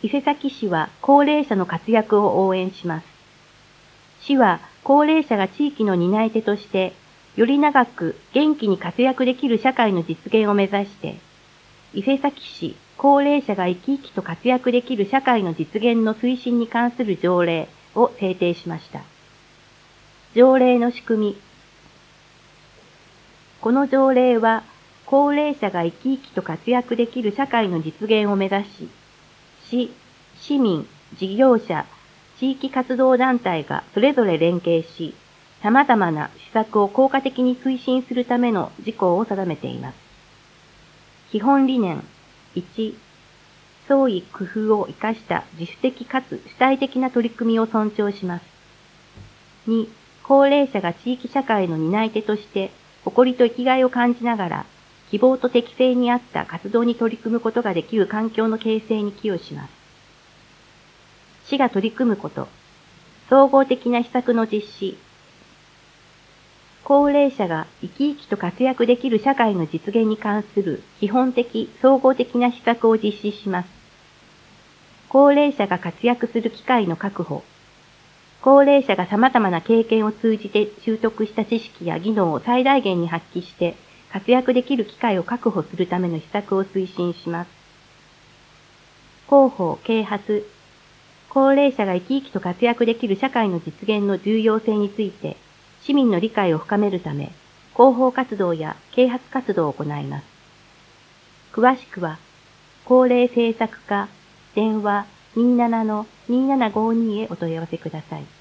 伊勢崎市は高齢者の活躍を応援します。市は高齢者が地域の担い手として、より長く元気に活躍できる社会の実現を目指して、伊勢崎市高齢者が生き生きと活躍できる社会の実現の推進に関する条例を制定しました。条例の仕組み。この条例は、高齢者が生き生きと活躍できる社会の実現を目指し、市、市民、事業者、地域活動団体がそれぞれ連携し、様々な施策を効果的に推進するための事項を定めています。基本理念。1、創意工夫を生かした自主的かつ主体的な取り組みを尊重します。2、高齢者が地域社会の担い手として、誇りと生きがいを感じながら、希望と適性に合った活動に取り組むことができる環境の形成に寄与します。市が取り組むこと、総合的な施策の実施。高齢者が生き生きと活躍できる社会の実現に関する基本的、総合的な施策を実施します。高齢者が活躍する機会の確保。高齢者が様々な経験を通じて習得した知識や技能を最大限に発揮して活躍できる機会を確保するための施策を推進します。広報・啓発。高齢者が生き生きと活躍できる社会の実現の重要性について市民の理解を深めるため広報活動や啓発活動を行います。詳しくは高齢政策課電話27-2752へお問い合わせください。